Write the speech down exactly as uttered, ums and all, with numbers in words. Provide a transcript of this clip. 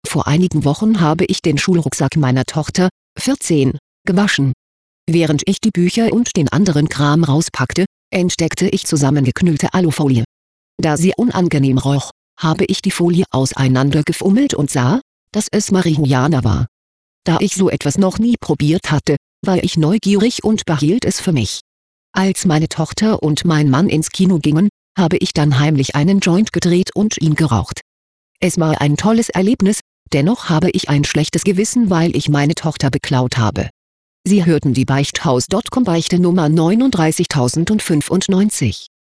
Vor einigen Wochen habe ich den Schulrucksack meiner Tochter, vierzehn, gewaschen. Während ich die Bücher und den anderen Kram rauspackte, entdeckte ich zusammengeknüllte Alufolie. Da sie unangenehm roch, habe ich die Folie auseinandergefummelt und sah, dass es Marihuana war. Da ich so etwas noch nie probiert hatte, war ich neugierig und behielt es für mich. Als meine Tochter und mein Mann ins Kino gingen, habe ich dann heimlich einen Joint gedreht und ihn geraucht. Es war ein tolles Erlebnis, dennoch habe ich ein schlechtes Gewissen, weil ich meine Tochter beklaut habe. Sie hörten die Beichthaus Punkt com Beichte Nummer neununddreißigtausendfünfundneunzig.